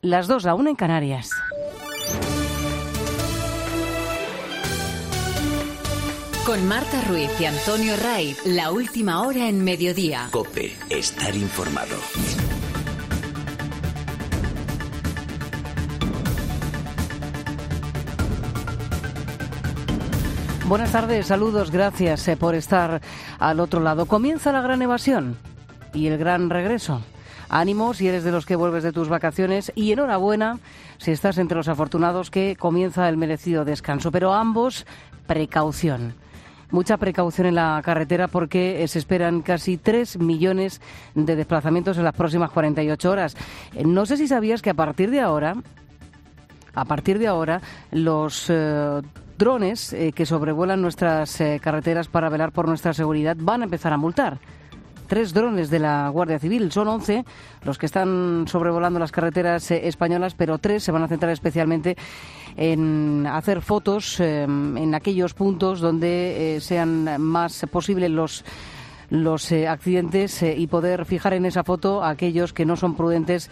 las 2, la 1 en Canarias. Con Marta Ruiz y Antonio Raiz, la última hora en Mediodía. COPE, estar informado. Buenas tardes, saludos, gracias por estar al otro lado. Comienza la gran evasión y el gran regreso. Ánimo si eres de los que vuelves de tus vacaciones y enhorabuena si estás entre los afortunados que comienza el merecido descanso. Pero ambos, precaución. Mucha precaución en la carretera porque se esperan casi 3 millones de desplazamientos en las próximas 48 horas. No sé si sabías que a partir de ahora los drones que sobrevuelan nuestras carreteras para velar por nuestra seguridad van a empezar a multar. 3 drones de la Guardia Civil, son 11 los que están sobrevolando las carreteras españolas, pero 3 se van a centrar especialmente en hacer fotos en aquellos puntos donde sean más posibles los accidentes y poder fijar en esa foto a aquellos que no son prudentes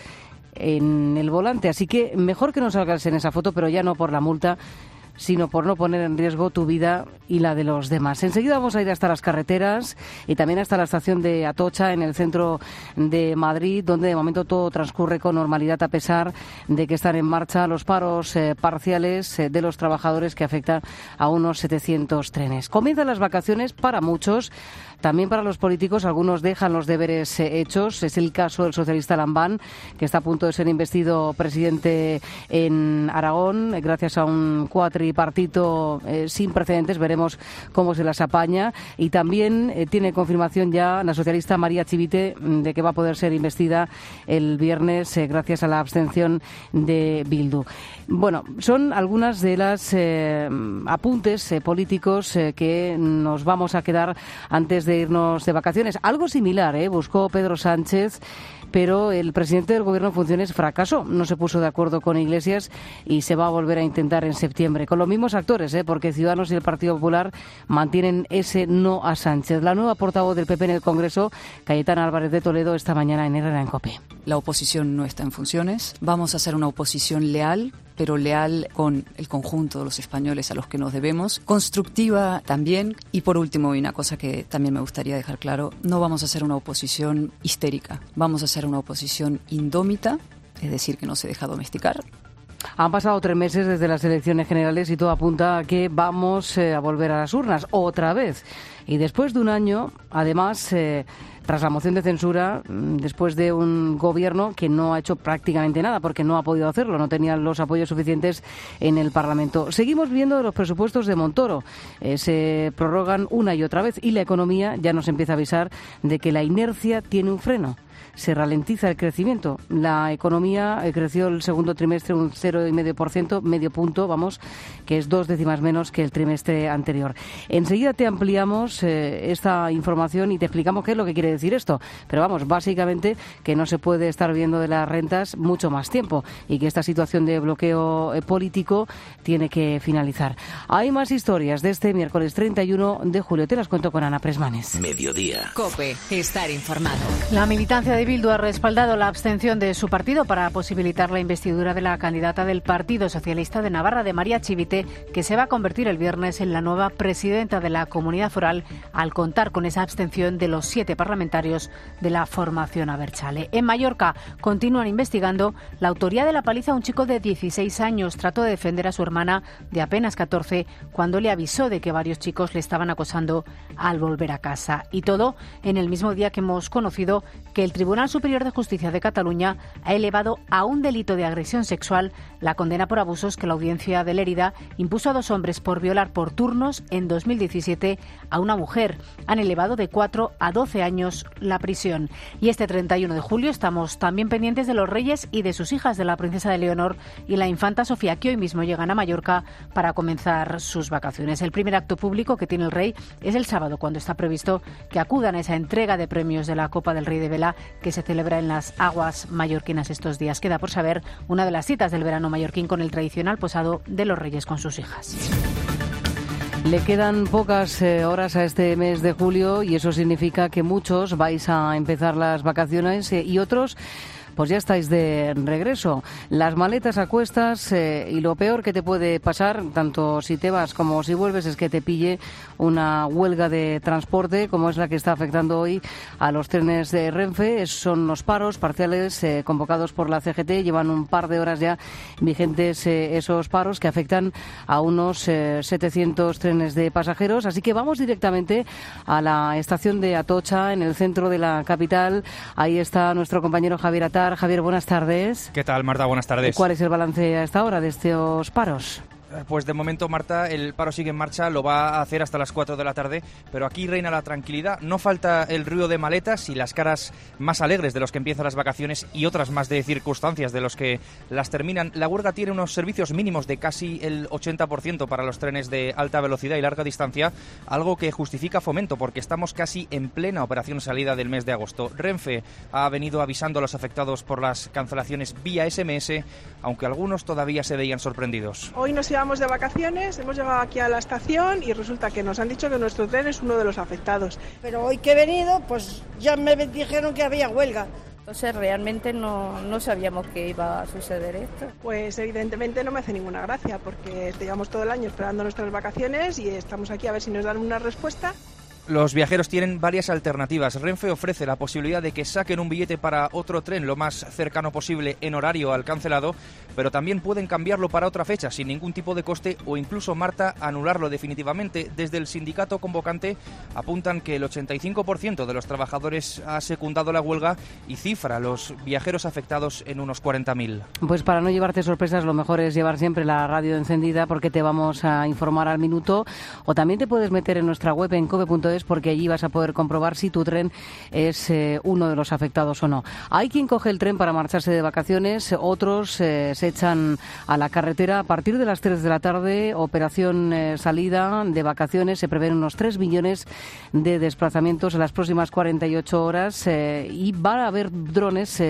en el volante. Así que mejor que no salgas en esa foto, pero ya no por la multa, sino por no poner en riesgo tu vida y la de los demás. Enseguida vamos a ir hasta las carreteras y también hasta la estación de Atocha, en el centro de Madrid, donde de momento todo transcurre con normalidad a pesar de que están en marcha los paros parciales de los trabajadores que afectan a unos 700 trenes. Comienzan las vacaciones para muchos. También para los políticos, algunos dejan los deberes hechos. Es el caso del socialista Lambán, que está a punto de ser investido presidente en Aragón, gracias a un cuatripartito sin precedentes. Veremos cómo se las apaña. Y también tiene confirmación ya la socialista María Chivite de que va a poder ser investida el viernes gracias a la abstención de Bildu. Bueno, son algunas de las apuntes políticos que nos vamos a quedar antes de irnos de vacaciones. Algo similar buscó Pedro Sánchez, pero el presidente del Gobierno en funciones fracasó. No se puso de acuerdo con Iglesias y se va a volver a intentar en septiembre. Con los mismos actores, porque Ciudadanos y el Partido Popular mantienen ese no a Sánchez. La nueva portavoz del PP en el Congreso, Cayetana Álvarez de Toledo, esta mañana en Herrera en COPE. La oposición no está en funciones. Vamos a hacer una oposición leal, pero leal con el conjunto de los españoles a los que nos debemos, constructiva también. Y por último, y una cosa que también me gustaría dejar claro, no vamos a hacer una oposición histérica, vamos a hacer una oposición indómita, es decir, que no se deja domesticar. Han pasado 3 meses desde las elecciones generales y todo apunta a que vamos a volver a las urnas otra vez. Y después de un año, además, tras la moción de censura, después de un gobierno que no ha hecho prácticamente nada porque no ha podido hacerlo, no tenía los apoyos suficientes en el Parlamento. Seguimos viendo los presupuestos de Montoro. Se prorrogan una y otra vez y la economía ya nos empieza a avisar de que la inercia tiene un freno. Se ralentiza el crecimiento. La economía creció el segundo trimestre un 0,5%, medio punto, que es 2 décimas menos que el trimestre anterior. Enseguida te ampliamos esta información y te explicamos qué es lo que quiere decir esto. Pero básicamente que no se puede estar viendo de las rentas mucho más tiempo y que esta situación de bloqueo político tiene que finalizar. Hay más historias de este miércoles 31 de julio. Te las cuento con Ana Presmanes. Mediodía. COPE, estar informado. La militancia de Bildu ha respaldado la abstención de su partido para posibilitar la investidura de la candidata del Partido Socialista de Navarra, de María Chivite, que se va a convertir el viernes en la nueva presidenta de la Comunidad Foral al contar con esa abstención de los 7 parlamentarios de la formación Abertzale. En Mallorca continúan investigando la autoría de la paliza a un chico de 16 años. Trató de defender a su hermana de apenas 14 cuando le avisó de que varios chicos le estaban acosando al volver a casa. Y todo en el mismo día que hemos conocido que el Tribunal Superior de Justicia de Cataluña ha elevado a un delito de agresión sexual la condena por abusos que la Audiencia de Lérida impuso a 2 hombres por violar por turnos en 2017 a una mujer. Han elevado de 4 a 12 años la prisión. Y este 31 de julio estamos también pendientes de los reyes y de sus hijas, de la princesa de Leonor y la infanta Sofía, que hoy mismo llegan a Mallorca para comenzar sus vacaciones. El primer acto público que tiene el rey es el sábado, cuando está previsto que acudan a esa entrega de premios de la Copa del Rey de Vela que se celebra en las aguas mallorquinas estos días. Queda por saber una de las citas del verano mallorquín con el tradicional posado de los reyes con sus hijas. Le quedan pocas horas a este mes de julio y eso significa que muchos vais a empezar las vacaciones y otros pues ya estáis de regreso. Las maletas a cuestas y lo peor que te puede pasar, tanto si te vas como si vuelves, es que te pille una huelga de transporte, como es la que está afectando hoy a los trenes de Renfe. Son los paros parciales convocados por la CGT. Llevan un par de horas ya vigentes esos paros que afectan a unos 700 trenes de pasajeros. Así que vamos directamente a la estación de Atocha, en el centro de la capital. Ahí está nuestro compañero Javier Atar. Javier, buenas tardes. ¿Qué tal, Marta? Buenas tardes. ¿Cuál es el balance a esta hora de estos paros? Pues de momento, Marta, el paro sigue en marcha, lo va a hacer hasta las 4 de la tarde, pero aquí reina la tranquilidad. No falta el ruido de maletas y las caras más alegres de los que empiezan las vacaciones y otras más de circunstancias de los que las terminan. La huelga tiene unos servicios mínimos de casi el 80% para los trenes de alta velocidad y larga distancia, algo que justifica Fomento porque estamos casi en plena operación salida del mes de agosto. Renfe ha venido avisando a los afectados por las cancelaciones vía SMS, aunque algunos todavía se veían sorprendidos. Hoy nos íbamos de vacaciones, hemos llegado aquí a la estación y resulta que nos han dicho que nuestro tren es uno de los afectados. Pero hoy que he venido, pues ya me dijeron que había huelga. Entonces realmente no sabíamos que iba a suceder esto. Pues evidentemente no me hace ninguna gracia porque llevamos todo el año esperando nuestras vacaciones y estamos aquí a ver si nos dan una respuesta. Los viajeros tienen varias alternativas. Renfe ofrece la posibilidad de que saquen un billete para otro tren lo más cercano posible en horario al cancelado, pero también pueden cambiarlo para otra fecha sin ningún tipo de coste o incluso, Marta, anularlo definitivamente. Desde el sindicato convocante apuntan que el 85% de los trabajadores ha secundado la huelga y cifra a los viajeros afectados en unos 40.000. Pues para no llevarte sorpresas, lo mejor es llevar siempre la radio encendida porque te vamos a informar al minuto, o también te puedes meter en nuestra web en cope.es porque allí vas a poder comprobar si tu tren es uno de los afectados o no. Hay quien coge el tren para marcharse de vacaciones, otros se echan a la carretera. A partir de las 3 de la tarde, operación salida de vacaciones. Se prevén unos 3 millones de desplazamientos en las próximas 48 horas y va a haber drones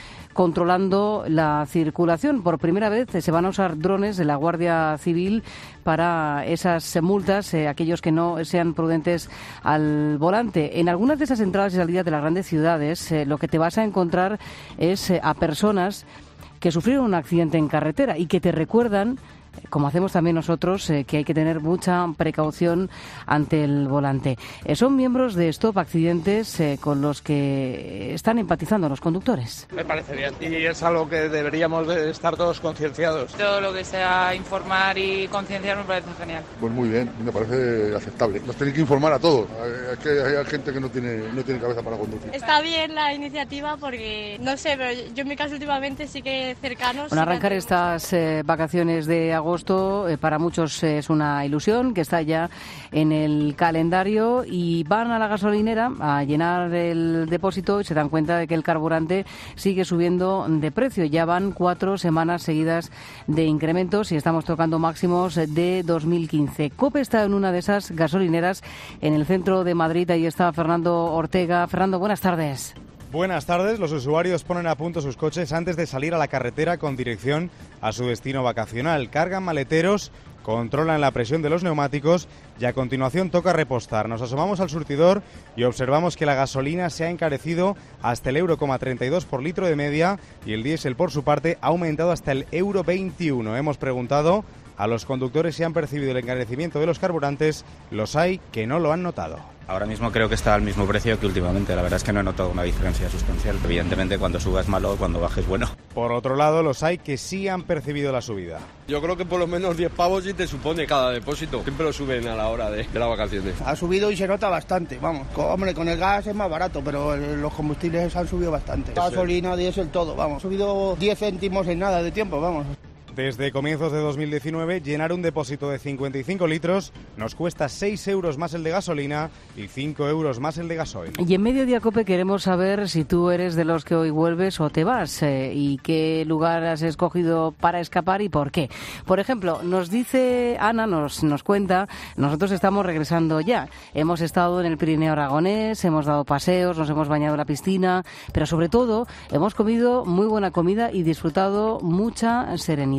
controlando la circulación. Por primera vez se van a usar drones de la Guardia Civil para esas multas, aquellos que no sean prudentes al volante. En algunas de esas entradas y salidas de las grandes ciudades, lo que te vas a encontrar es a personas que sufrieron un accidente en carretera y que te recuerdan, como hacemos también nosotros, que hay que tener mucha precaución ante el volante. Son miembros de Stop Accidentes con los que están empatizando los conductores. Me parece bien y es algo que deberíamos de estar todos concienciados. Todo lo que sea informar y concienciar me parece genial. Pues muy bien, me parece aceptable. Nos tienen que informar a todos. Es que hay gente que no tiene cabeza para conducir. Está bien la iniciativa porque, no sé, pero yo en mi caso últimamente sí que cercanos... Bueno, arrancar estas vacaciones de agosto para muchos es una ilusión que está ya en el calendario y van a la gasolinera a llenar el depósito y se dan cuenta de que el carburante sigue subiendo de precio. Ya van 4 semanas seguidas de incrementos y estamos tocando máximos de 2015. COPE está en una de esas gasolineras en el centro de Madrid. Ahí está Fernando Ortega. Fernando, buenas tardes. Buenas tardes. Los usuarios ponen a punto sus coches antes de salir a la carretera con dirección a su destino vacacional. Cargan maleteros, controlan la presión de los neumáticos y a continuación toca repostar. Nos asomamos al surtidor y observamos que la gasolina se ha encarecido hasta el €1,32 por litro de media y el diésel, por su parte, ha aumentado hasta el €1,21. Hemos preguntado a los conductores si han percibido el encarecimiento de los carburantes. Los hay que no lo han notado. Ahora mismo creo que está al mismo precio que últimamente. La verdad es que no he notado una diferencia sustancial. Evidentemente, cuando suba es malo, cuando baje es bueno. Por otro lado, los hay que sí han percibido la subida. Yo creo que por lo menos 10 pavos sí te supone cada depósito. Siempre lo suben a la hora de las vacaciones. Ha subido y se nota bastante, vamos. Hombre, con el gas es más barato, pero los combustibles han subido bastante. Gasolina, diésel, todo, vamos. Ha subido 10 céntimos en nada de tiempo, vamos. Desde comienzos de 2019, llenar un depósito de 55 litros nos cuesta 6 euros más el de gasolina y 5 euros más el de gasoil. Y en Mediodía COPE queremos saber si tú eres de los que hoy vuelves o te vas y qué lugar has escogido para escapar y por qué. Por ejemplo, nos dice Ana, nos cuenta, nosotros estamos regresando ya. Hemos estado en el Pirineo aragonés, hemos dado paseos, nos hemos bañado en la piscina, pero sobre todo hemos comido muy buena comida y disfrutado mucha serenidad.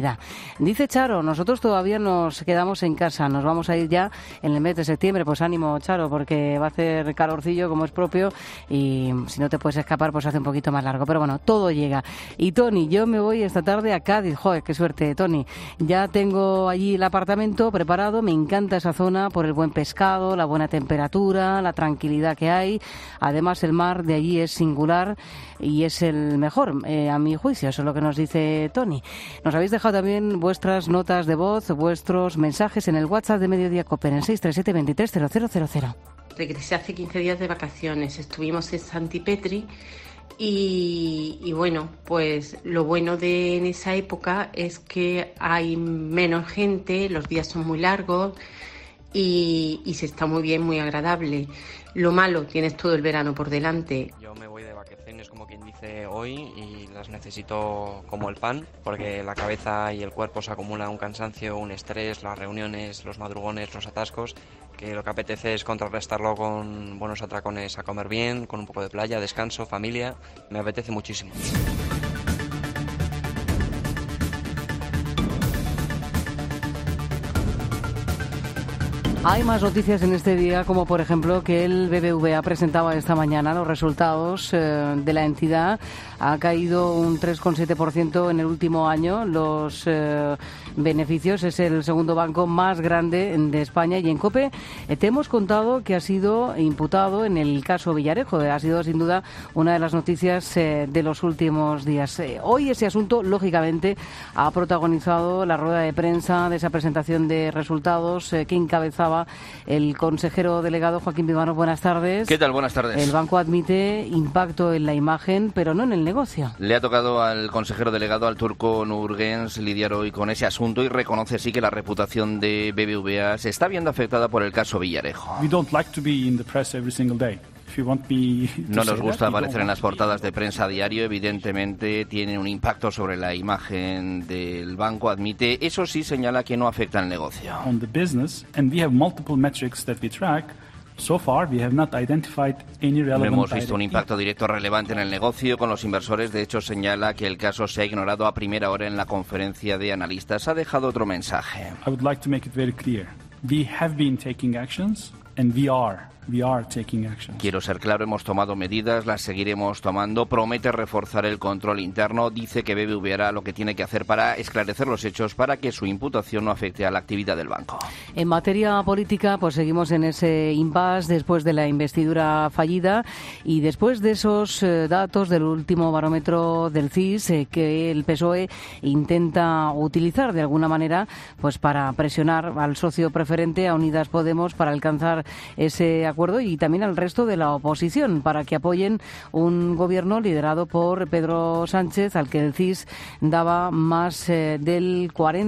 sanidad. Dice Charo, nosotros todavía nos quedamos en casa, nos vamos a ir ya en el mes de septiembre. Pues ánimo, Charo, porque va a hacer calorcillo como es propio y si no te puedes escapar pues hace un poquito más largo. Pero bueno, todo llega. Y Tony, yo me voy esta tarde a Cádiz. Joder, qué suerte, Tony. Ya tengo allí el apartamento preparado, me encanta esa zona por el buen pescado, la buena temperatura, la tranquilidad que hay. Además, el mar de allí es singular y es el mejor, a mi juicio. Eso es lo que nos dice Tony. Nos habéis dejado también vuestras notas de voz, vuestros mensajes en el WhatsApp de Mediodía Cope, en el 637 23 0000. Regresé hace 15 días de vacaciones, estuvimos en Santipetri y bueno, pues lo bueno de en esa época es que hay menos gente, los días son muy largos y se está muy bien, muy agradable. Lo malo, tienes todo el verano por delante. Yo me voy de vacaciones, como quien dice, hoy y las necesito como el pan, porque la cabeza y el cuerpo se acumulan un cansancio, un estrés, las reuniones, los madrugones, los atascos, que lo que apetece es contrarrestarlo con buenos atracones a comer bien, con un poco de playa, descanso, familia. Me apetece muchísimo. Hay más noticias en este día, como por ejemplo que el BBVA presentaba esta mañana los resultados de la entidad. Ha caído un 3,7% en el último año. Los beneficios, es el segundo banco más grande de España. Y en COPE te hemos contado que ha sido imputado en el caso Villarejo. Ha sido sin duda una de las noticias de los últimos días. Hoy ese asunto, lógicamente, ha protagonizado la rueda de prensa de esa presentación de resultados que encabezaba el consejero delegado Joaquín Vivano. Buenas tardes. ¿Qué tal? Buenas tardes. El banco admite impacto en la imagen, pero no en el negocio. Le ha tocado al consejero delegado, al turco Nurgens, lidiar hoy con ese asunto y reconoce sí que la reputación de BBVA se está viendo afectada por el caso Villarejo. We don't like to be in the press every single day. No nos gusta aparecer en las portadas de prensa a diario. Evidentemente tiene un impacto sobre la imagen del banco, admite. Eso sí, señala que no afecta al negocio. On the business, and we have multiple metrics that we track. So far, we have not identified any relevant. No hemos visto un impacto directo relevante en el negocio con los inversores. De hecho, señala que el caso se ha ignorado a primera hora en la conferencia de analistas. Ha dejado otro mensaje. I would like to make it very clear. We have been taking actions and we are taking actions. Quiero ser claro, hemos tomado medidas, las seguiremos tomando. Promete reforzar el control interno. Dice que BBVA hará lo que tiene que hacer para esclarecer los hechos para que su imputación no afecte a la actividad del banco. En materia política, pues seguimos en ese impasse después de la investidura fallida y después de esos datos del último barómetro del CIS que el PSOE intenta utilizar de alguna manera pues para presionar al socio preferente, a Unidas Podemos, para alcanzar ese acuerdo y también al resto de la oposición para que apoyen un gobierno liderado por Pedro Sánchez, al que el CIS daba más del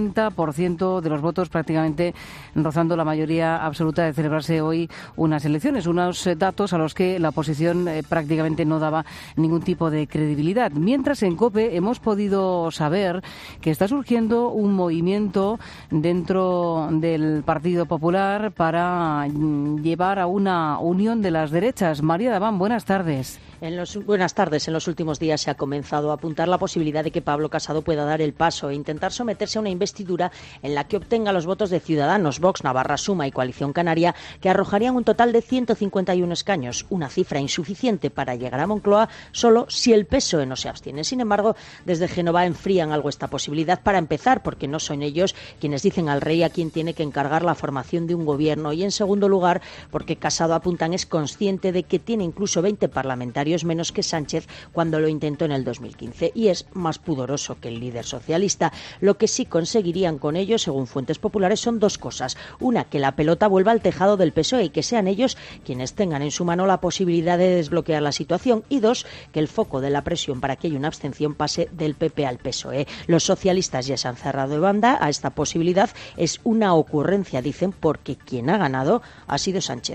40% de los votos, prácticamente rozando la mayoría absoluta de celebrarse hoy unas elecciones, unos datos a los que la oposición prácticamente no daba ningún tipo de credibilidad. Mientras en COPE hemos podido saber que está surgiendo un movimiento dentro del Partido Popular para llevar a una unión de las derechas. María Daván, buenas tardes. Buenas tardes. En los últimos días se ha comenzado a apuntar la posibilidad de que Pablo Casado pueda dar el paso e intentar someterse a una investidura en la que obtenga los votos de Ciudadanos, Vox, Navarra, Suma y Coalición Canaria, que arrojarían un total de 151 escaños, una cifra insuficiente para llegar a Moncloa solo si el PSOE no se abstiene. Sin embargo, desde Génova enfrían algo esta posibilidad para empezar, porque no son ellos quienes dicen al rey a quién tiene que encargar la formación de un gobierno, y en segundo lugar, porque Casado, apuntan, es consciente de que tiene incluso 20 parlamentarios menos que Sánchez cuando lo intentó en el 2015 y es más pudoroso que el líder socialista. Lo que sí conseguirían con ello, según fuentes populares, son dos cosas. Una, que la pelota vuelva al tejado del PSOE y que sean ellos quienes tengan en su mano la posibilidad de desbloquear la situación. Y dos, que el foco de la presión para que haya una abstención pase del PP al PSOE. Los socialistas ya se han cerrado de banda a esta posibilidad. Es una ocurrencia, dicen, porque quien ha ganado ha sido Sánchez.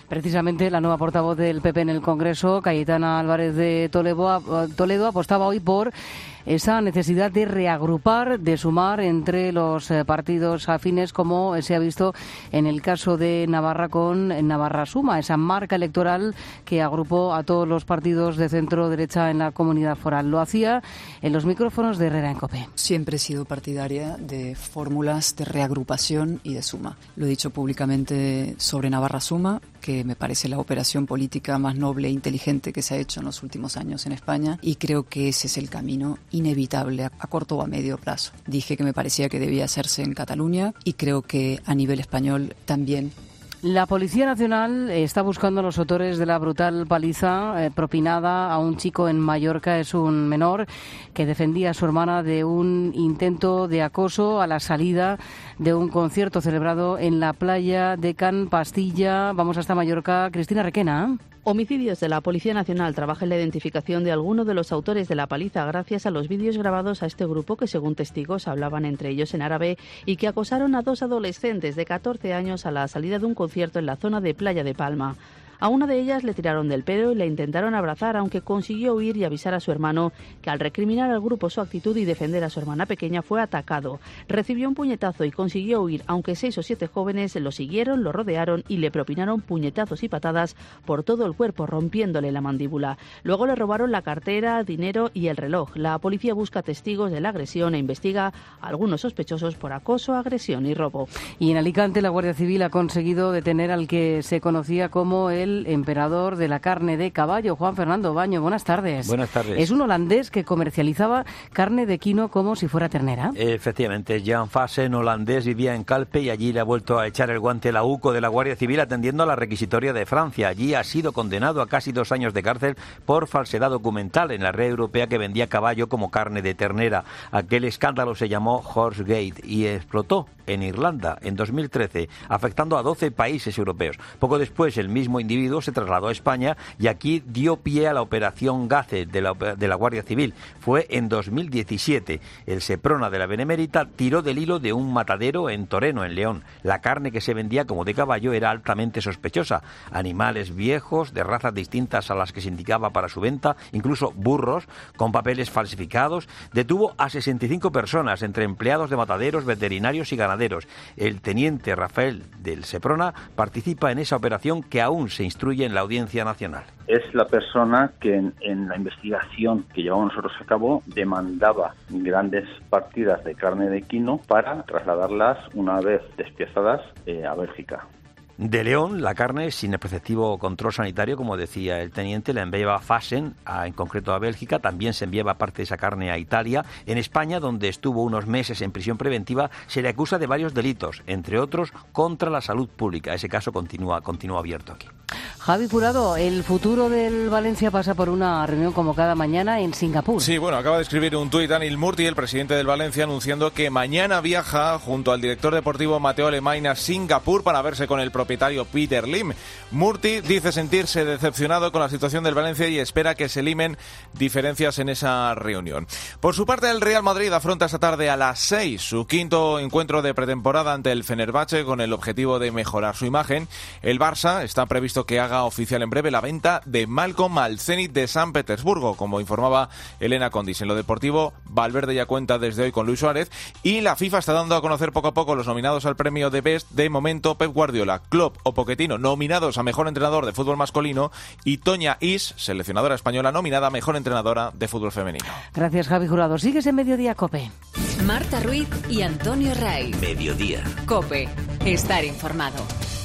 Precisamente la nueva portavoz del PP en el Congreso, Cayetana Álvarez de Toledo, apostaba hoy por esa necesidad de reagrupar, de sumar entre los partidos afines, como se ha visto en el caso de Navarra con Navarra Suma, esa marca electoral que agrupó a todos los partidos de centro-derecha en la comunidad foral. Lo hacía en los micrófonos de Herrera en COPE. Siempre he sido partidaria de fórmulas de reagrupación y de suma. Lo he dicho públicamente sobre Navarra Suma, que me parece la operación política más noble e inteligente que se ha hecho en los últimos años en España, y creo que ese es el camino inevitable a corto o a medio plazo. Dije que me parecía que debía hacerse en Cataluña y creo que a nivel español también. La Policía Nacional está buscando a los autores de la brutal paliza propinada a un chico en Mallorca. Es un menor que defendía a su hermana de un intento de acoso a la salida de un concierto celebrado en la playa de Can Pastilla. Vamos hasta Mallorca. Cristina Requena. Homicidios de la Policía Nacional trabaja en la identificación de alguno de los autores de la paliza gracias a los vídeos grabados a este grupo que, según testigos, hablaban entre ellos en árabe y que acosaron a 2 adolescentes de 14 años a la salida de un concierto en la zona de Playa de Palma. A una de ellas le tiraron del pelo y la intentaron abrazar, aunque consiguió huir y avisar a su hermano, que al recriminar al grupo su actitud y defender a su hermana pequeña fue atacado. Recibió un puñetazo y consiguió huir, aunque 6 o 7 jóvenes lo siguieron, lo rodearon y le propinaron puñetazos y patadas por todo el cuerpo, rompiéndole la mandíbula. Luego le robaron la cartera, dinero y el reloj. La policía busca testigos de la agresión e investiga a algunos sospechosos por acoso, agresión y robo. Y en Alicante la Guardia Civil ha conseguido detener al que se conocía como el emperador de la carne de caballo, Juan Fernando Baño. Buenas tardes. Buenas tardes. Es un holandés que comercializaba carne de quino como si fuera ternera. Efectivamente, Jan Fasen, holandés, vivía en Calpe y allí le ha vuelto a echar el guante la UCO de la Guardia Civil atendiendo a la requisitoria de Francia. Allí ha sido condenado a casi 2 años de cárcel por falsedad documental en la red europea que vendía caballo como carne de ternera. Aquel escándalo se llamó Horsegate y explotó en Irlanda en 2013, afectando a 12 países europeos. Poco después, el mismo individuo se trasladó a España y aquí dio pie a la operación Gace de la Guardia Civil. Fue en 2017. El Seprona de la Benemérita tiró del hilo de un matadero en Toreno, en León. La carne que se vendía como de caballo era altamente sospechosa. Animales viejos, de razas distintas a las que se indicaba para su venta, incluso burros, con papeles falsificados. Detuvo a 65 personas, entre empleados de mataderos, veterinarios y ganaderos. El teniente Rafael del Seprona participa en esa operación que aún se instruye en la Audiencia Nacional. Es la persona que en la investigación que llevamos nosotros a cabo demandaba grandes partidas de carne de quino para trasladarlas una vez despiezadas a Bélgica. De León, la carne, sin el preceptivo control sanitario, como decía el teniente, la enviaba a Fasen, en concreto a Bélgica. También se enviaba parte de esa carne a Italia. En España, donde estuvo unos meses en prisión preventiva, se le acusa de varios delitos, entre otros contra la salud pública. Ese caso continúa abierto aquí. Javi Jurado, el futuro del Valencia pasa por una reunión convocada mañana en Singapur. Sí, bueno, acaba de escribir un tuit Anil Murti, el presidente del Valencia, anunciando que mañana viaja junto al director deportivo Mateo Alemany a Singapur para verse con el propietario Peter Lim. Murti dice sentirse decepcionado con la situación del Valencia y espera que se limen diferencias en esa reunión. Por su parte, el Real Madrid afronta esta tarde a las 6 su quinto encuentro de pretemporada ante el Fenerbahce con el objetivo de mejorar su imagen. El Barça está previsto que haga oficial en breve la venta de Malcolm al Zenit de San Petersburgo, como informaba Elena Condis. En lo deportivo, Valverde ya cuenta desde hoy con Luis Suárez y la FIFA está dando a conocer poco a poco los nominados al premio de Best. De momento, Pep Guardiola, Klopp o Pochettino nominados a Mejor Entrenador de Fútbol Masculino y Toña Is, seleccionadora española, nominada a Mejor Entrenadora de Fútbol Femenino. Gracias, Javi Jurado. Sigues en Mediodía COPE. Marta Ruiz y Antonio Ray. Mediodía. COPE. Estar informado.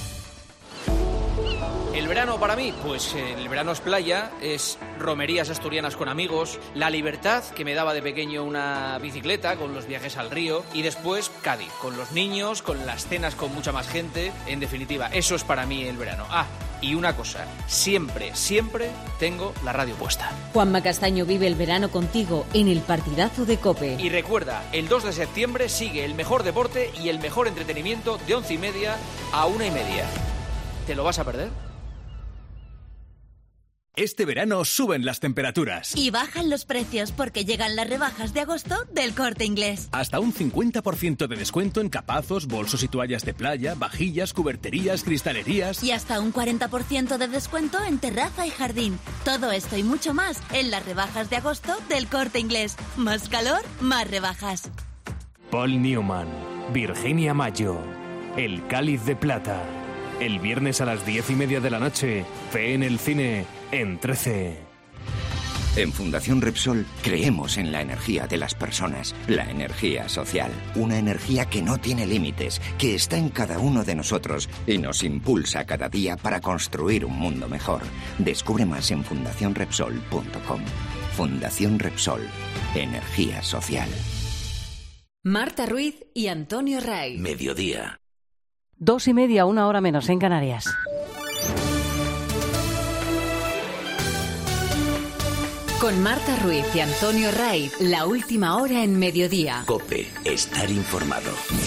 El verano para mí, pues el verano es playa, es romerías asturianas con amigos, la libertad que me daba de pequeño una bicicleta con los viajes al río y después Cádiz, con los niños, con las cenas con mucha más gente, en definitiva, eso es para mí el verano. Ah, y una cosa, siempre tengo la radio puesta. Juanma Castaño vive el verano contigo en el partidazo de COPE. Y recuerda, el 2 de septiembre sigue el mejor deporte y el mejor entretenimiento de 11:30 a 1:30. ¿Te lo vas a perder? Este verano suben las temperaturas. Y bajan los precios porque llegan las rebajas de agosto del Corte Inglés. Hasta un 50% de descuento en capazos, bolsos y toallas de playa, vajillas, cuberterías, cristalerías. Y hasta un 40% de descuento en terraza y jardín. Todo esto y mucho más en las rebajas de agosto del Corte Inglés. Más calor, más rebajas. Paul Newman, Virginia Mayo, El Cáliz de Plata. El viernes a las 10:30 de la noche, Fe en el cine, en 13. En Fundación Repsol creemos en la energía de las personas, la energía social. Una energía que no tiene límites, que está en cada uno de nosotros y nos impulsa cada día para construir un mundo mejor. Descubre más en fundacionrepsol.com. Fundación Repsol. Energía social. Marta Ruiz y Antonio Ray. Mediodía. 2:30, 1 hora menos en Canarias. Con Marta Ruiz y Antonio Ray, la última hora en Mediodía. COPE, estar informado.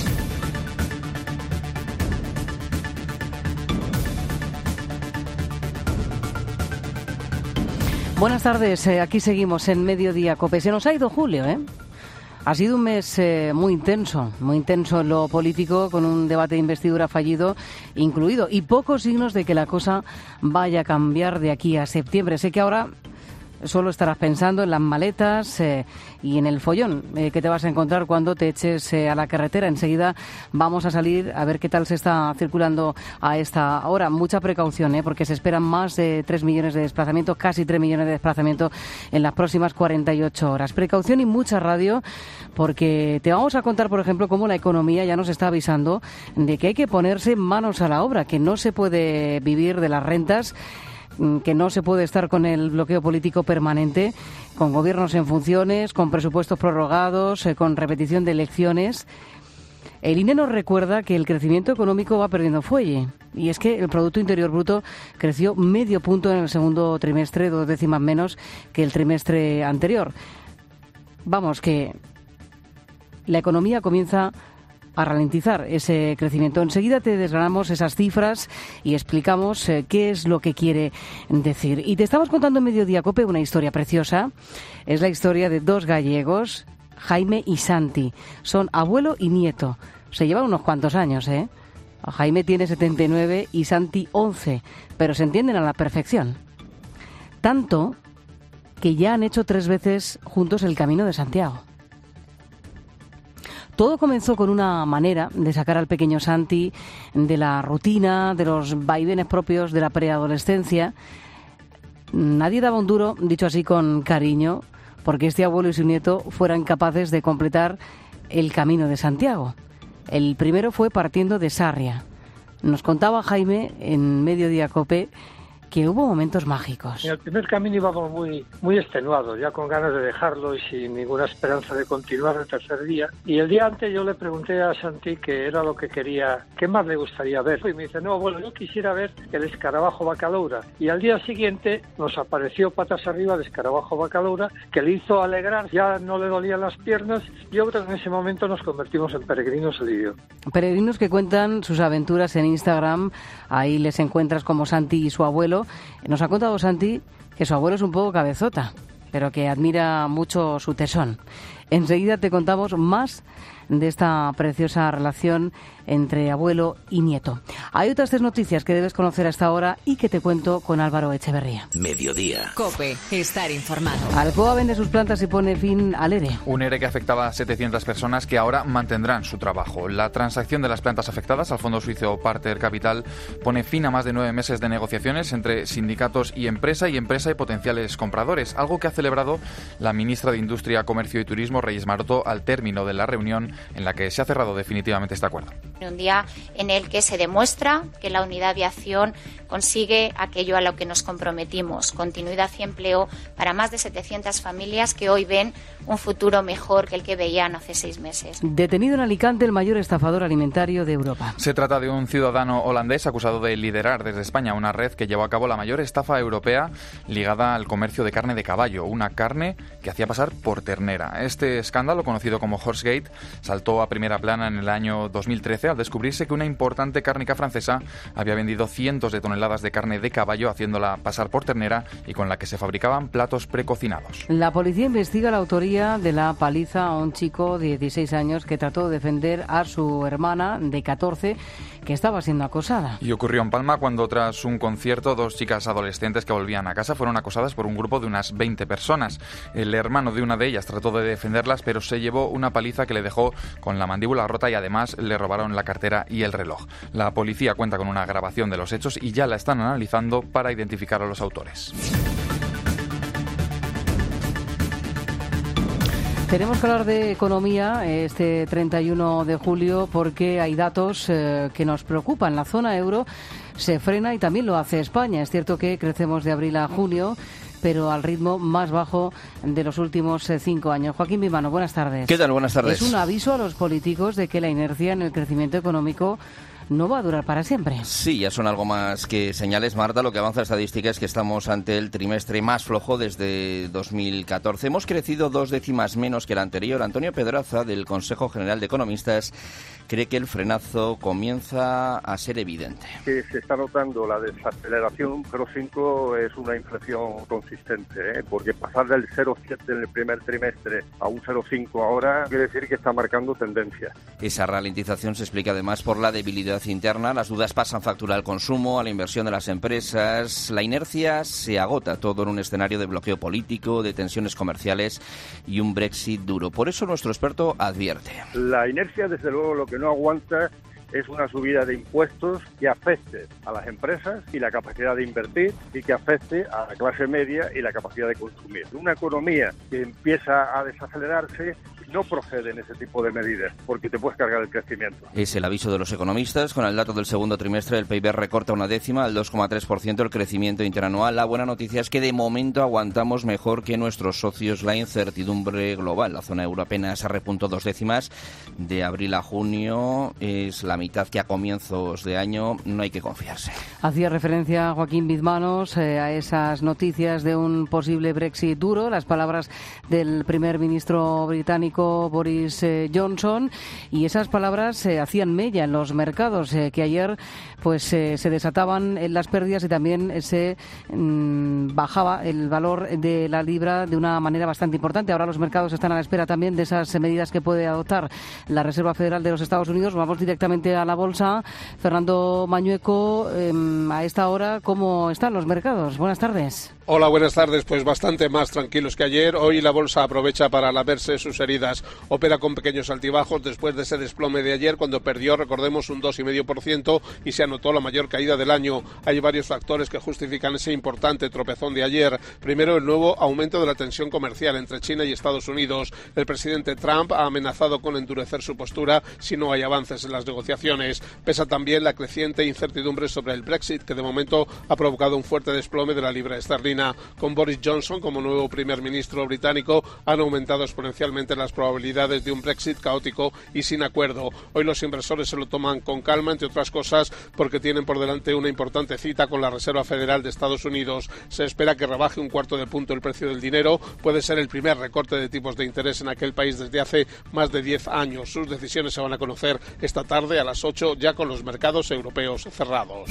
Buenas tardes, aquí seguimos en Mediodía COPE. Se nos ha ido julio, ¿eh? Ha sido un mes muy intenso en lo político, con un debate de investidura fallido incluido y pocos signos de que la cosa vaya a cambiar de aquí a septiembre. Sé que ahora solo estarás pensando en las maletas y en el follón que te vas a encontrar cuando te eches a la carretera. Enseguida vamos a salir a ver qué tal se está circulando a esta hora. Mucha precaución, porque se esperan más de 3 millones de desplazamientos, casi 3 millones de desplazamientos en las próximas 48 horas. Precaución y mucha radio, porque te vamos a contar, por ejemplo, cómo la economía ya nos está avisando de que hay que ponerse manos a la obra, que no se puede vivir de las rentas, que no se puede estar con el bloqueo político permanente, con gobiernos en funciones, con presupuestos prorrogados, con repetición de elecciones. El INE nos recuerda que el crecimiento económico va perdiendo fuelle, y es que el Producto Interior Bruto creció medio punto en el segundo trimestre, 2 décimas menos que el trimestre anterior. Vamos, que la economía comienza a ralentizar ese crecimiento. Enseguida te desgranamos esas cifras y explicamos qué es lo que quiere decir. Y te estamos contando en Mediodía COPE una historia preciosa. Es la historia de 2 gallegos, Jaime y Santi. Son abuelo y nieto. Se llevan unos cuantos años, ¿eh? Jaime tiene 79 y Santi 11, pero se entienden a la perfección. Tanto que ya han hecho 3 veces juntos el Camino de Santiago. Todo comenzó con una manera de sacar al pequeño Santi de la rutina, de los vaivenes propios de la preadolescencia. Nadie daba un duro, dicho así con cariño, porque este abuelo y su nieto fueran capaces de completar el Camino de Santiago. El primero fue partiendo de Sarria. Nos contaba Jaime en Mediodía COPE que hubo momentos mágicos. En el primer camino íbamos muy extenuados, ya con ganas de dejarlo y sin ninguna esperanza de continuar el tercer día. Y el día antes yo le pregunté a Santi qué era lo que quería, qué más le gustaría ver. Y me dice, no, abuelo, yo quisiera ver el escarabajo bacalaura. Y al día siguiente nos apareció patas arriba el escarabajo bacalaura, que le hizo alegrar, ya no le dolían las piernas. Yo creo que en ese momento nos convertimos en peregrinos el idioma. Peregrinos que cuentan sus aventuras en Instagram. Ahí les encuentras como Santi y su abuelo. Nos ha contado Santi que su abuelo es un poco cabezota, pero que admira mucho su tesón. Enseguida te contamos más de esta preciosa relación entre abuelo y nieto. Hay otras 3 noticias que debes conocer a esta hora y que te cuento con Álvaro Echeverría. Mediodía. COPE, estar informado. Alcoa vende sus plantas y pone fin al ERE. Un ERE que afectaba a 700 personas que ahora mantendrán su trabajo. La transacción de las plantas afectadas al fondo suizo Parter Capital pone fin a más de 9 meses de negociaciones entre sindicatos y empresa y potenciales compradores, algo que ha celebrado la ministra de Industria, Comercio y Turismo, Reyes Maroto, al término de la reunión en la que se ha cerrado definitivamente este acuerdo. Un día en el que se demuestra que la unidad de acción consigue aquello a lo que nos comprometimos, continuidad y empleo para más de 700 familias que hoy ven un futuro mejor que el que veían hace 6 meses. Detenido en Alicante el mayor estafador alimentario de Europa. Se trata de un ciudadano holandés acusado de liderar desde España una red que llevó a cabo la mayor estafa europea ligada al comercio de carne de caballo, una carne que hacía pasar por ternera. Este escándalo, conocido como Horsegate, saltó a primera plana en el año 2013 al descubrirse que una importante cárnica francesa había vendido cientos de toneladas de carne de caballo haciéndola pasar por ternera y con la que se fabricaban platos precocinados. La policía investiga la autoría de la paliza a un chico de 16 años que trató de defender a su hermana de 14 que estaba siendo acosada. Y ocurrió en Palma cuando tras un concierto 2 chicas adolescentes que volvían a casa fueron acosadas por un grupo de unas 20 personas. El hermano de una de ellas trató de defenderlas, pero se llevó una paliza que le dejó con la mandíbula rota y además le robaron la cartera y el reloj. La policía cuenta con una grabación de los hechos y ya la están analizando para identificar a los autores. Tenemos que hablar de economía este 31 de julio porque hay datos que nos preocupan. La zona euro se frena y también lo hace España. Es cierto que crecemos de abril a junio, pero al ritmo más bajo de los últimos 5 años. Joaquín Vimano, buenas tardes. ¿Qué tal? Buenas tardes. Es un aviso a los políticos de que la inercia en el crecimiento económico no va a durar para siempre. Sí, ya son algo más que señales, Marta. Lo que avanza la estadística es que estamos ante el trimestre más flojo desde 2014. Hemos crecido 2 décimas menos que el anterior. Antonio Pedraza, del Consejo General de Economistas, cree que el frenazo comienza a ser evidente. Que se está notando la desaceleración, pero 5 es una inflexión consistente, porque pasar del 0,7 en el primer trimestre a un 0,5 ahora quiere decir que está marcando tendencia. Esa ralentización se explica además por la debilidad interna. Las dudas pasan factura al consumo, a la inversión de las empresas. La inercia se agota, todo en un escenario de bloqueo político, de tensiones comerciales y un Brexit duro. Por eso nuestro experto advierte. La inercia, desde luego, lo que no aguanta es una subida de impuestos que afecte a las empresas y la capacidad de invertir y que afecte a la clase media y la capacidad de consumir. Una economía que empieza a desacelerarse no procede en ese tipo de medidas, porque te puedes cargar el crecimiento. Es el aviso de los economistas. Con el dato del segundo trimestre, el PIB recorta una décima, al 2,3% el crecimiento interanual. La buena noticia es que de momento aguantamos mejor que nuestros socios la incertidumbre global. La zona euro apenas repuntó 2 décimas. De abril a junio es la mitad que a comienzos de año. No hay que confiarse. Hacía referencia Joaquín Vizmanos a esas noticias de un posible Brexit duro, las palabras del primer ministro británico Boris Johnson, y esas palabras hacían mella en los mercados que ayer pues se desataban las pérdidas y también se bajaba el valor de la libra de una manera bastante importante. Ahora los mercados están a la espera también de esas medidas que puede adoptar la Reserva Federal de los Estados Unidos. Vamos directamente a la bolsa. Fernando Mañueco, a esta hora, ¿cómo están los mercados? Buenas tardes. Hola, buenas tardes. Pues bastante más tranquilos que ayer. Hoy la bolsa aprovecha para lamerse sus heridas. Opera con pequeños altibajos después de ese desplome de ayer, cuando perdió, recordemos, un 2,5% y se anotó la mayor caída del año. Hay varios factores que justifican ese importante tropezón de ayer. Primero, el nuevo aumento de la tensión comercial entre China y Estados Unidos. El presidente Trump ha amenazado con endurecer su postura si no hay avances en las negociaciones. Pesa también la creciente incertidumbre sobre el Brexit, que de momento ha provocado un fuerte desplome de la libra esterlina. Con Boris Johnson como nuevo primer ministro británico han aumentado exponencialmente las probabilidades de un Brexit caótico y sin acuerdo. Hoy los inversores se lo toman con calma, entre otras cosas porque tienen por delante una importante cita con la Reserva Federal de Estados Unidos. Se espera que rebaje 1/4 punto el precio del dinero. Puede ser el primer recorte de tipos de interés en aquel país desde hace más de 10 años. Sus decisiones se van a conocer esta tarde a las 8, ya con los mercados europeos cerrados.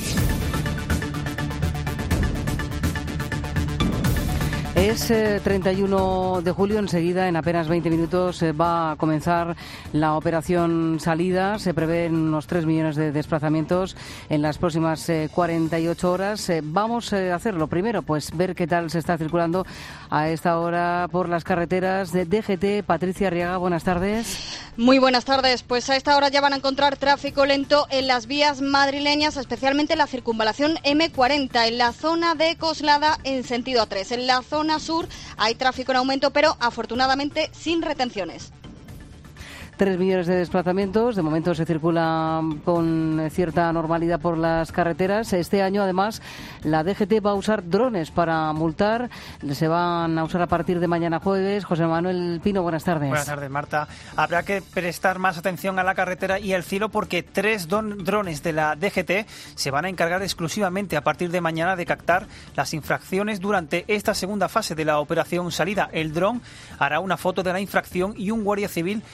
Es 31 de julio, enseguida, en apenas 20 minutos, va a comenzar la operación salida. Se prevén unos 3 millones de desplazamientos en las próximas 48 horas. Vamos a hacerlo primero, pues ver qué tal se está circulando a esta hora por las carreteras de DGT. Patricia Arriaga, buenas tardes. Muy buenas tardes. Pues a esta hora ya van a encontrar tráfico lento en las vías madrileñas, especialmente en la circunvalación M40, en la zona de Coslada en sentido A3. En la zona sur hay tráfico en aumento, pero afortunadamente sin retenciones. 3 millones de desplazamientos. De momento se circula con cierta normalidad por las carreteras. Este año, además, la DGT va a usar drones para multar. Se van a usar a partir de mañana jueves. José Manuel Pino, buenas tardes. Buenas tardes, Marta. Habrá que prestar más atención a la carretera y al cielo porque 3 drones de la DGT se van a encargar exclusivamente a partir de mañana de captar las infracciones durante esta segunda fase de la operación salida. El dron hará una foto de la infracción y un guardia civil la podrá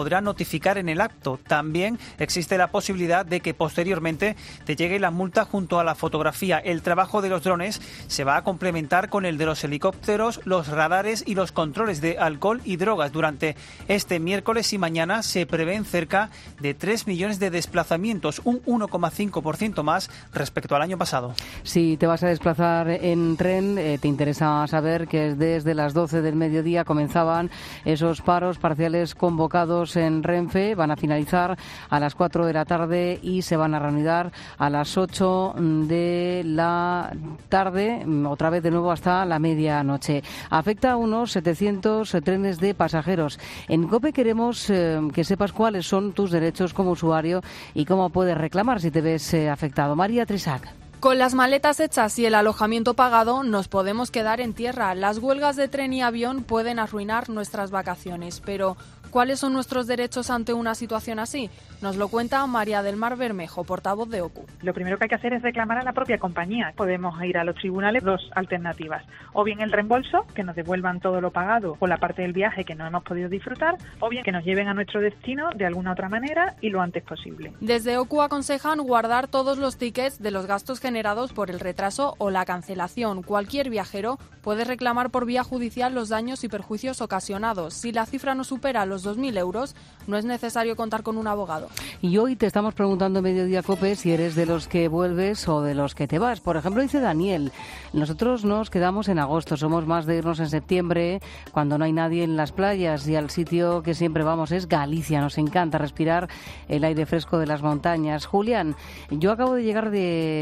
podrá notificar en el acto. También existe la posibilidad de que posteriormente te llegue la multa junto a la fotografía. El trabajo de los drones se va a complementar con el de los helicópteros, los radares y los controles de alcohol y drogas. Durante este miércoles y mañana se prevén cerca de 3 millones de desplazamientos, un 1,5% más respecto al año pasado. Si te vas a desplazar en tren, te interesa saber que desde las 12 del mediodía comenzaban esos paros parciales convocados en Renfe. Van a finalizar a las 4 de la tarde y se van a reanudar a las 8 de la tarde, otra vez de nuevo hasta la medianoche. Afecta a unos 700 trenes de pasajeros. En COPE queremos que sepas cuáles son tus derechos como usuario y cómo puedes reclamar si te ves afectado. María Trisac. Con las maletas hechas y el alojamiento pagado nos podemos quedar en tierra. Las huelgas de tren y avión pueden arruinar nuestras vacaciones, pero ¿cuáles son nuestros derechos ante una situación así? Nos lo cuenta María del Mar Bermejo, portavoz de OCU. Lo primero que hay que hacer es reclamar a la propia compañía. Podemos ir a los tribunales, dos alternativas. O bien el reembolso, que nos devuelvan todo lo pagado o la parte del viaje que no hemos podido disfrutar, o bien que nos lleven a nuestro destino de alguna otra manera y lo antes posible. Desde OCU aconsejan guardar todos los tickets de los gastos generados por el retraso o la cancelación. Cualquier viajero puede reclamar por vía judicial los daños y perjuicios ocasionados. Si la cifra no supera los 2.000 euros, no es necesario contar con un abogado. Y hoy te estamos preguntando en Mediodía COPE si eres de los que vuelves o de los que te vas. Por ejemplo, dice Daniel, nosotros nos quedamos en agosto, somos más de irnos en septiembre, cuando no hay nadie en las playas, y al sitio que siempre vamos es Galicia. Nos encanta respirar el aire fresco de las montañas. Julián, yo acabo de llegar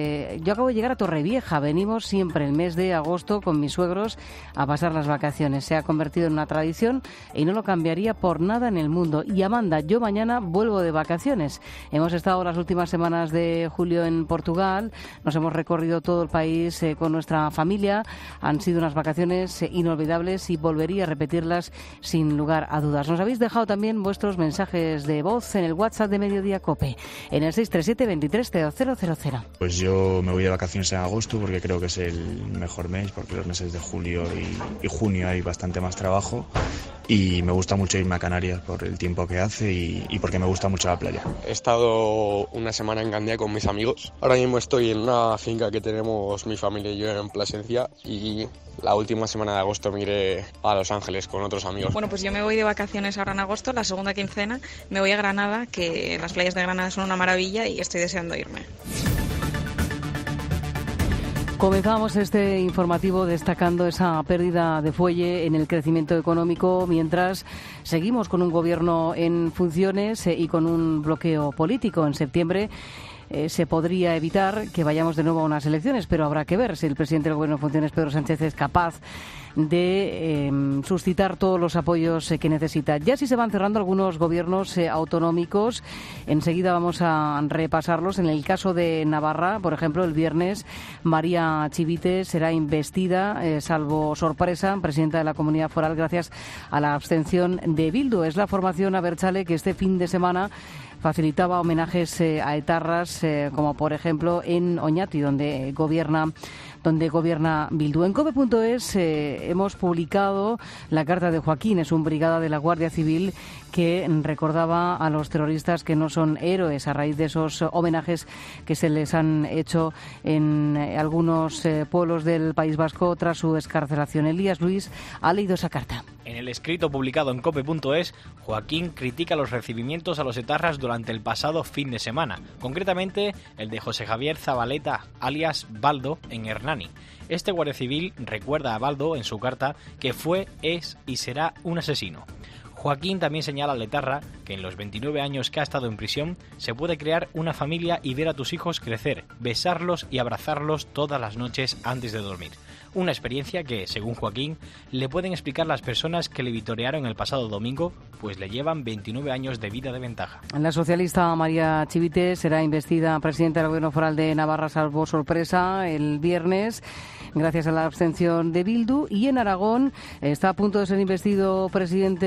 a Torrevieja. Venimos siempre el mes de agosto con mis suegros a pasar las vacaciones. Se ha convertido en una tradición y no lo cambiaría por nada en el mundo. Y Amanda, yo mañana vuelvo de vacaciones. Hemos estado las últimas semanas de julio en Portugal, nos hemos recorrido todo el país con nuestra familia. Han sido unas vacaciones inolvidables y volvería a repetirlas sin lugar a dudas. Nos habéis dejado también vuestros mensajes de voz en el WhatsApp de Mediodía COPE, en el 637 23 0000. Pues yo me voy de vacaciones en agosto porque creo que es el mejor mes, porque los meses de julio y junio hay bastante más trabajo. Y me gusta mucho irme a Canarias por el tiempo que hace y porque me gusta mucho la playa. He estado una semana en Gandía con mis amigos. Ahora mismo estoy en una finca que tenemos mi familia y yo en Plasencia, y la última semana de agosto me iré a Los Ángeles con otros amigos. Bueno, pues yo me voy de vacaciones ahora en agosto, la segunda quincena. Me voy a Granada, que las playas de Granada son una maravilla y estoy deseando irme. Comenzamos este informativo destacando esa pérdida de fuelle en el crecimiento económico mientras seguimos con un gobierno en funciones y con un bloqueo político. En septiembre se podría evitar que vayamos de nuevo a unas elecciones, pero habrá que ver si el presidente del Gobierno en funciones, Pedro Sánchez, es capaz de suscitar todos los apoyos que necesita. Ya sí se van cerrando algunos gobiernos autonómicos. Enseguida vamos a repasarlos. En el caso de Navarra, por ejemplo, el viernes María Chivite será investida, salvo sorpresa, presidenta de la Comunidad Foral gracias a la abstención de Bildu. Es la formación abertzale que este fin de semana facilitaba homenajes a etarras, como por ejemplo en Oñati, donde gobierna Bildu. En COPE.es hemos publicado la carta de Joaquín, es un brigada de la Guardia Civil que recordaba a los terroristas que no son héroes a raíz de esos homenajes que se les han hecho en algunos pueblos del País Vasco tras su excarcelación. Elías Luis ha leído esa carta. En el escrito publicado en COPE.es, Joaquín critica los recibimientos a los etarras durante el pasado fin de semana, concretamente el de José Javier Zabaleta, alias Baldo, en Hernani. Este guardia civil recuerda a Baldo en su carta que fue, es y será un asesino. Joaquín también señala al etarra que en los 29 años que ha estado en prisión se puede crear una familia y ver a tus hijos crecer, besarlos y abrazarlos todas las noches antes de dormir. Una experiencia que, según Joaquín, le pueden explicar las personas que le vitorearon el pasado domingo, pues le llevan 29 años de vida de ventaja. La socialista María Chivite será investida presidenta del Gobierno Foral de Navarra, salvo sorpresa, el viernes, gracias a la abstención de Bildu. Y en Aragón está a punto de ser investido presidente de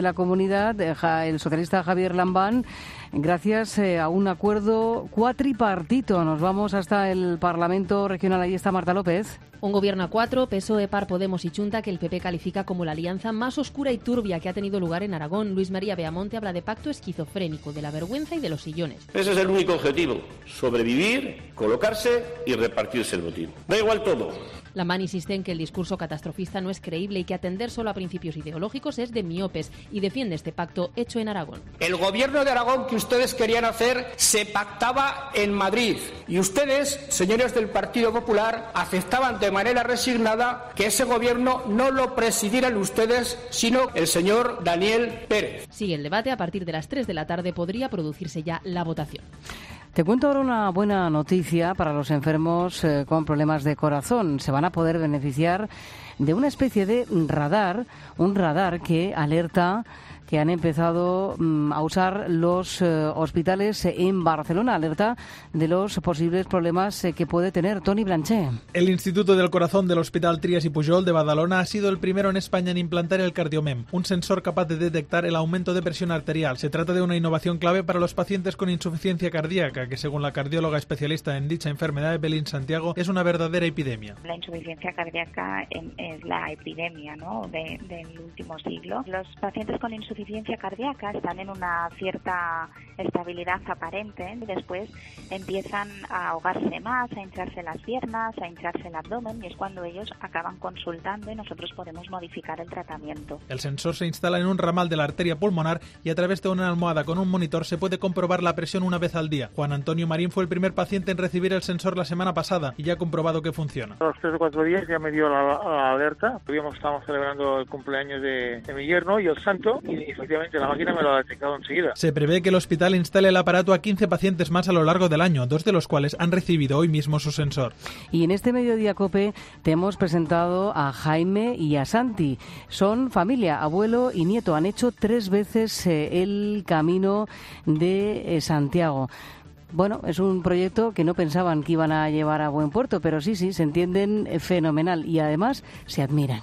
la comunidad, el socialista Javier Lambán, gracias a un acuerdo cuatripartito. Nos vamos hasta el Parlamento Regional. Ahí está Marta López. Un gobierno a 4, PSOE, PAR, Podemos y Chunta, que el PP califica como la alianza más oscura y turbia que ha tenido lugar en Aragón. Luis María Beamonte habla de pacto esquizofrénico, de la vergüenza y de los sillones. Ese es el único objetivo: sobrevivir, colocarse y repartirse el botín. Da igual todo. Lambán insiste en que el discurso catastrofista no es creíble y que atender solo a principios ideológicos es de miopes, y defiende este pacto hecho en Aragón. El gobierno de Aragón que ustedes querían hacer se pactaba en Madrid y ustedes, señores del Partido Popular, aceptaban de manera resignada que ese gobierno no lo presidieran ustedes, sino el señor Daniel Pérez. Sigue el debate. A partir de las 3 de la tarde podría producirse ya la votación. Te cuento ahora una buena noticia para los enfermos con problemas de corazón. Se van a poder beneficiar de una especie de radar, un radar que alerta, que han empezado a usar los hospitales en Barcelona, alerta de los posibles problemas que puede tener. Toni Blanchet. El Instituto del Corazón del Hospital Trias y Pujol de Badalona ha sido el primero en España en implantar el CardioMEM, un sensor capaz de detectar el aumento de presión arterial. Se trata de una innovación clave para los pacientes con insuficiencia cardíaca, que según la cardióloga especialista en dicha enfermedad, Belén Santiago, es una verdadera epidemia. La insuficiencia cardíaca es la epidemia, ¿no?, del último siglo. Los pacientes con insuficiencia cardíaca están en una cierta estabilidad aparente y después empiezan a ahogarse más, a hincharse las piernas, a hincharse el abdomen, y es cuando ellos acaban consultando y nosotros podemos modificar el tratamiento. El sensor se instala en un ramal de la arteria pulmonar y a través de una almohada con un monitor se puede comprobar la presión una vez al día. Juan Antonio Marín fue el primer paciente en recibir el sensor la semana pasada y ya ha comprobado que funciona. A los 3 o 4 días ya me dio la alerta. Estábamos celebrando el cumpleaños de mi yerno y el santo, y efectivamente la máquina me lo ha detectado enseguida. Se prevé que el hospital instale el aparato a 15 pacientes más a lo largo del año, 2 de los cuales han recibido hoy mismo su sensor. Y en este Mediodía COPE te hemos presentado a Jaime y a Santi. Son familia, abuelo y nieto. Han hecho 3 veces el camino de Santiago. Bueno, es un proyecto que no pensaban que iban a llevar a buen puerto, pero sí, se entienden fenomenal y además se admiran.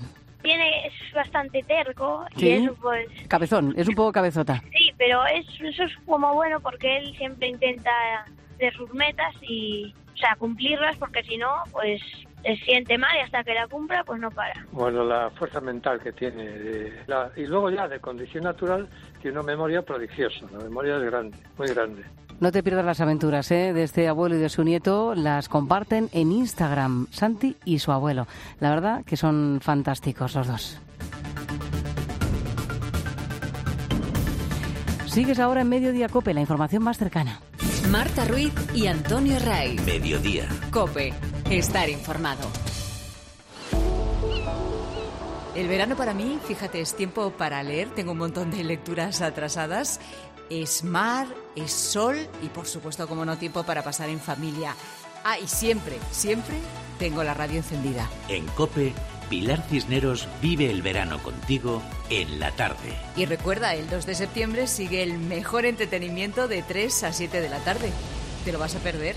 Es bastante terco, ¿Sí? Y eso pues... Cabezón, es un poco cabezota. Sí, pero eso es como bueno porque él siempre intenta hacer sus metas y, o sea, cumplirlas, porque si no, pues se siente mal y hasta que la cumpla, pues no para. Bueno, la fuerza mental que tiene. Y luego ya, de condición natural, tiene una memoria prodigiosa. La memoria es grande, muy grande. No te pierdas las aventuras de este abuelo y de su nieto. Las comparten en Instagram, Santi y su abuelo. La verdad que son fantásticos los dos. Sigues ahora en Mediodía COPE, la información más cercana. Marta Ruiz y Antonio Ray. Mediodía. COPE. Estar informado. El verano para mí, fíjate, es tiempo para leer. Tengo un montón de lecturas atrasadas. Es mar, es sol y, por supuesto, como no, tiempo para pasar en familia. Ah, y siempre tengo la radio encendida. En COPE, Pilar Cisneros vive el verano contigo en la tarde. Y recuerda, el 2 de septiembre sigue el mejor entretenimiento de 3 a 7 de la tarde. ¿Te lo vas a perder?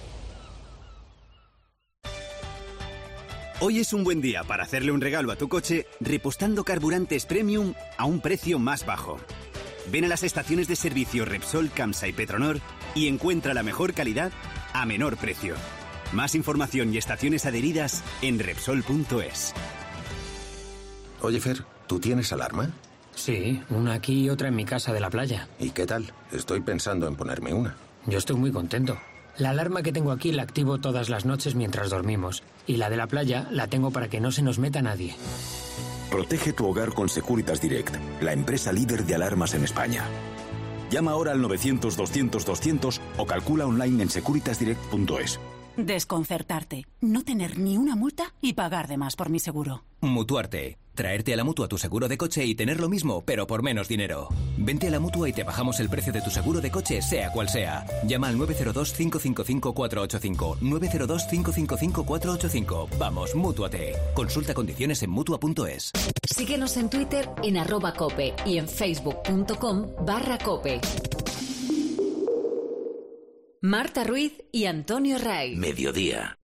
Hoy es un buen día para hacerle un regalo a tu coche repostando carburantes premium a un precio más bajo. Ven a las estaciones de servicio Repsol, Camsa y Petronor y encuentra la mejor calidad a menor precio. Más información y estaciones adheridas en Repsol.es. Oye, Fer, ¿tú tienes alarma? Sí, una aquí y otra en mi casa de la playa. ¿Y qué tal? Estoy pensando en ponerme una. Yo estoy muy contento. La alarma que tengo aquí la activo todas las noches mientras dormimos. Y la de la playa la tengo para que no se nos meta nadie. Protege tu hogar con Securitas Direct, la empresa líder de alarmas en España. Llama ahora al 900-200-200 o calcula online en securitasdirect.es. Desconcertarte, no tener ni una multa y pagar de más por mi seguro. Mutuarte. Traerte a la Mutua tu seguro de coche y tener lo mismo, pero por menos dinero. Vente a la Mutua y te bajamos el precio de tu seguro de coche, sea cual sea. Llama al 902-555-485. 902-555-485. Vamos, Mútuate. Consulta condiciones en Mutua.es. Síguenos en Twitter en @cope y en facebook.com/cope. Marta Ruiz y Antonio Ray. Mediodía.